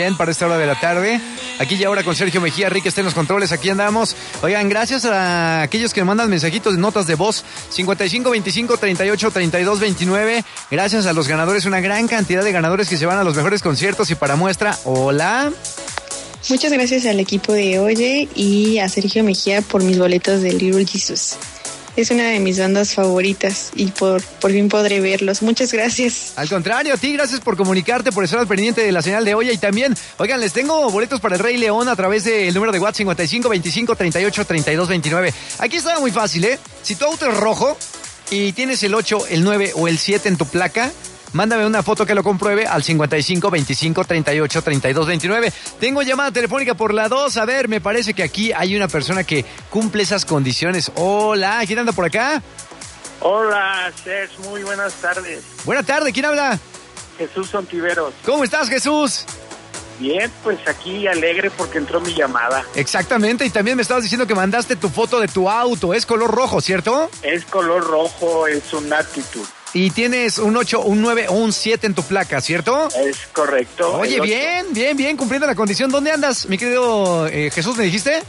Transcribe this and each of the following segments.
Bien, para esta hora de la tarde, aquí ya ahora con Sergio Mejía, Rick está en los controles, aquí andamos. Oigan, gracias a aquellos que me mandan mensajitos de notas de voz, 55 25 38 32 29. Gracias a los ganadores, una gran cantidad de ganadores que se van a los mejores conciertos. Y para muestra, hola. Muchas gracias al equipo de Oye y a Sergio Mejía por mis boletos de Little Jesus. Es una de mis bandas favoritas y por fin podré verlos. Muchas gracias. Al contrario, a ti, gracias por comunicarte, por estar al pendiente de la señal de Oye. Y también, oigan, les tengo boletos para el Rey León a través del número de WhatsApp 55 25 38 32 29. Aquí está muy fácil, ¿eh? Si tu auto es rojo y tienes el 8, el 9 o el 7 en tu placa, mándame una foto que lo compruebe al 55 25 38 32 29. Tengo llamada telefónica por la 2. A ver, me parece que aquí hay una persona que cumple esas condiciones. Hola, ¿quién anda por acá? Hola, Cés, muy buenas tardes. Buenas tardes, ¿quién habla? Jesús Ontiveros. ¿Cómo estás, Jesús? Bien, pues aquí alegre porque entró mi llamada. Exactamente, y también me estabas diciendo que mandaste tu foto de tu auto. Es color rojo, ¿cierto? Es color rojo, es un Attitude. Y tienes un 8, un 9 o un 7 en tu placa, ¿cierto? Es correcto. Oye, bien, cumpliendo la condición. ¿Dónde andas, mi querido Jesús, me dijiste?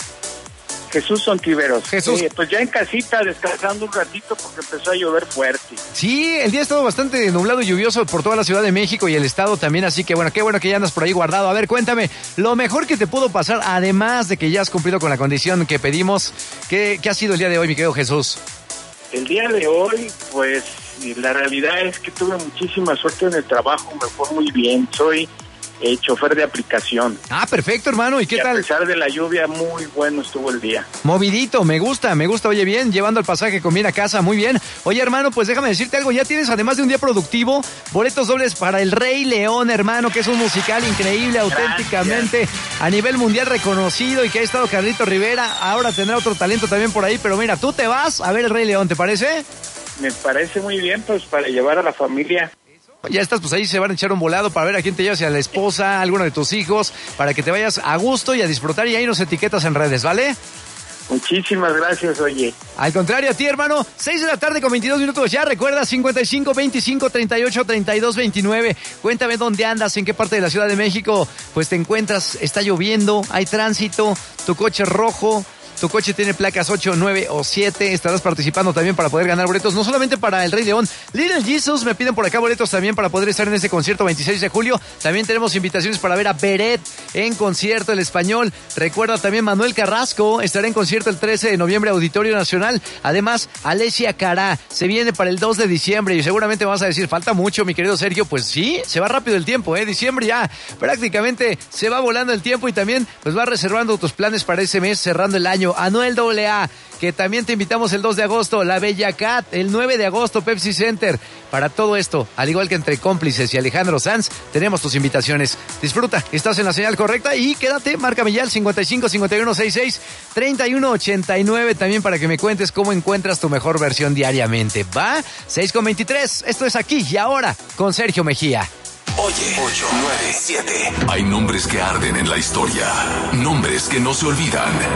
Jesús Ontiveros. Jesús. Pues ya en casita, descansando un ratito porque empezó a llover fuerte. Sí, el día ha estado bastante nublado y lluvioso por toda la Ciudad de México y el estado también, así que bueno, qué bueno que ya andas por ahí guardado. A ver, cuéntame, lo mejor que te pudo pasar, además de que ya has cumplido con la condición que pedimos, ¿qué ha sido el día de hoy, mi querido Jesús? El día de hoy, pues, la realidad es que tuve muchísima suerte en el trabajo, me fue muy bien, soy chofer de aplicación. Ah, perfecto, hermano, ¿y qué tal? A pesar de la lluvia, muy bueno estuvo el día. Movidito, me gusta, oye, bien, llevando el pasaje con bien a casa, muy bien. Oye, hermano, pues déjame decirte algo, ya tienes, además de un día productivo, boletos dobles para el Rey León, hermano, que es un musical increíble, auténticamente a nivel mundial reconocido y que ha estado Carlito Rivera, ahora tendrá otro talento también por ahí, pero mira, tú te vas a ver el Rey León, ¿te parece? Me parece muy bien, pues, para llevar a la familia. Ya estás, pues ahí se van a echar un volado para ver a quién te llevas, si a la esposa, a alguno de tus hijos, para que te vayas a gusto y a disfrutar, y ahí nos etiquetas en redes, ¿vale? Muchísimas gracias, Oye. Al contrario, a ti, hermano. 6 de la tarde con 22 minutos. Ya recuerda, 55 25 38 32 29. Cuéntame dónde andas, en qué parte de la Ciudad de México pues te encuentras. Está lloviendo, hay tránsito, tu coche es rojo. Tu coche tiene placas 8, 9 o 7. Estarás participando también para poder ganar boletos, no solamente para el Rey León. Little Jesus, me piden por acá boletos también para poder estar en ese concierto 26 de julio. También tenemos invitaciones para ver a Beret en concierto, el español. Recuerda también Manuel Carrasco estará en concierto el 13 de noviembre, Auditorio Nacional. Además, Alessia Cara se viene para el 2 de diciembre y seguramente vas a decir, falta mucho, mi querido Sergio. Pues sí, se va rápido el tiempo, diciembre ya prácticamente se va volando el tiempo y también pues vas reservando tus planes para ese mes, cerrando el año. Anuel AA, que también te invitamos el 2 de agosto, La Bella Cat, el 9 de agosto, Pepsi Center. Para todo esto, al igual que entre Cómplices y Alejandro Sanz, tenemos tus invitaciones. Disfruta, estás en la señal correcta y quédate, márcame ya al 55 51 66 31 89 también para que me cuentes cómo encuentras tu mejor versión diariamente. ¿Va? 6:23, esto es Aquí y Ahora con Sergio Mejía. Oye, 8, 9, 7. Hay nombres que arden en la historia, nombres que no se olvidan.